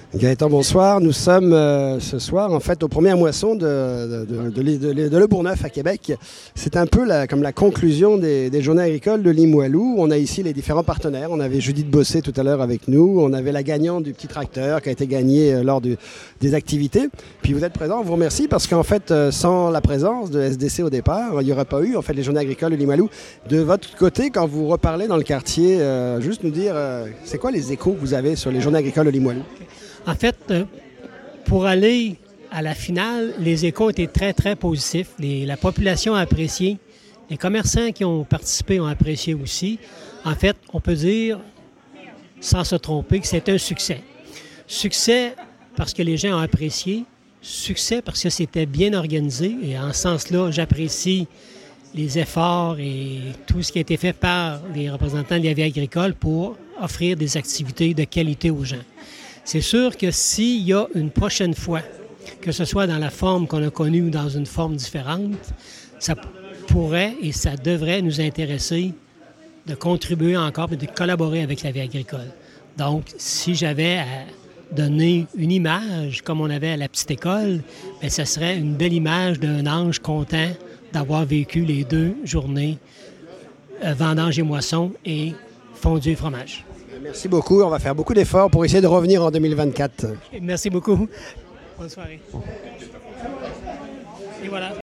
Gaëtan, bonsoir. Nous sommes ce soir en fait aux premières moissons de Le Bourgneuf à Québec. C'est un peu comme la conclusion des journées agricoles de Limoilou. On a ici les différents partenaires. On avait Judith Bossé tout à l'heure avec nous. On avait la gagnante du petit tracteur qui a été gagnée lors des activités. Puis vous êtes présents, on vous remercie parce qu'en fait, sans la présence de SDC au départ, il n'y aurait pas eu en fait les journées agricoles de Limoilou. De votre côté, quand vous reparlez dans le quartier, juste nous dire, c'est quoi les échos que vous avez sur les journées agricoles de Limoilou? En fait, pour aller à la finale, les échos ont été très, très positifs. La population a apprécié. Les commerçants qui ont participé ont apprécié aussi. En fait, on peut dire, sans se tromper, que c'est un succès. Succès parce que les gens ont apprécié. Succès parce que c'était bien organisé. Et en ce sens-là, j'apprécie les efforts et tout ce qui a été fait par les représentants de la vie agricole pour offrir des activités de qualité aux gens. C'est sûr que s'il y a une prochaine fois, que ce soit dans la forme qu'on a connue ou dans une forme différente, ça pourrait et ça devrait nous intéresser de contribuer encore et de collaborer avec la vie agricole. Donc, si j'avais à donner une image comme on avait à la petite école, bien, ça serait une belle image d'un ange content d'avoir vécu les 2 journées vendange et moisson et fondu et fromage. Merci beaucoup. On va faire beaucoup d'efforts pour essayer de revenir en 2024. Merci beaucoup. Bonne soirée. Et voilà.